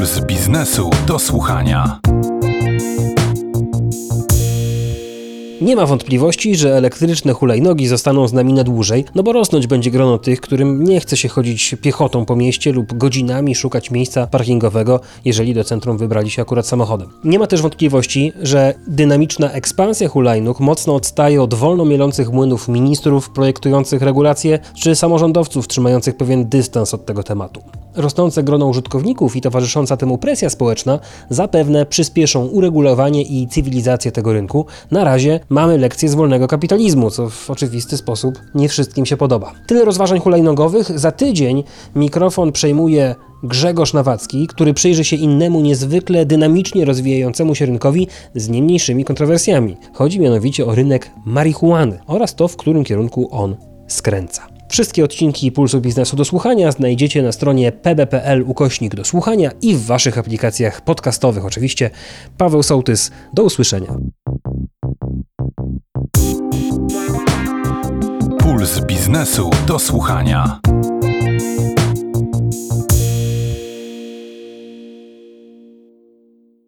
Puls biznesu do słuchania. Nie ma wątpliwości, że elektryczne hulajnogi zostaną z nami na dłużej, bo rosnąć będzie grono tych, którym nie chce się chodzić piechotą po mieście lub godzinami szukać miejsca parkingowego, jeżeli do centrum wybrali się akurat samochodem. Nie ma też wątpliwości, że dynamiczna ekspansja hulajnóg mocno odstaje od wolno mielących młynów ministrów projektujących regulacje czy samorządowców trzymających pewien dystans od tego tematu. Rosnące grono użytkowników i towarzysząca temu presja społeczna zapewne przyspieszą uregulowanie i cywilizację tego rynku. Na razie mamy lekcję z wolnego kapitalizmu, co w oczywisty sposób nie wszystkim się podoba. Tyle rozważań hulajnogowych. Za tydzień mikrofon przejmuje Grzegorz Nawacki, który przyjrzy się innemu niezwykle dynamicznie rozwijającemu się rynkowi z nie mniejszymi kontrowersjami. Chodzi mianowicie o rynek marihuany oraz to, w którym kierunku on skręca. Wszystkie odcinki Pulsu Biznesu do słuchania znajdziecie na stronie pb.pl/do słuchania i w waszych aplikacjach podcastowych oczywiście. Paweł Sołtys, do usłyszenia. Puls biznesu do słuchania.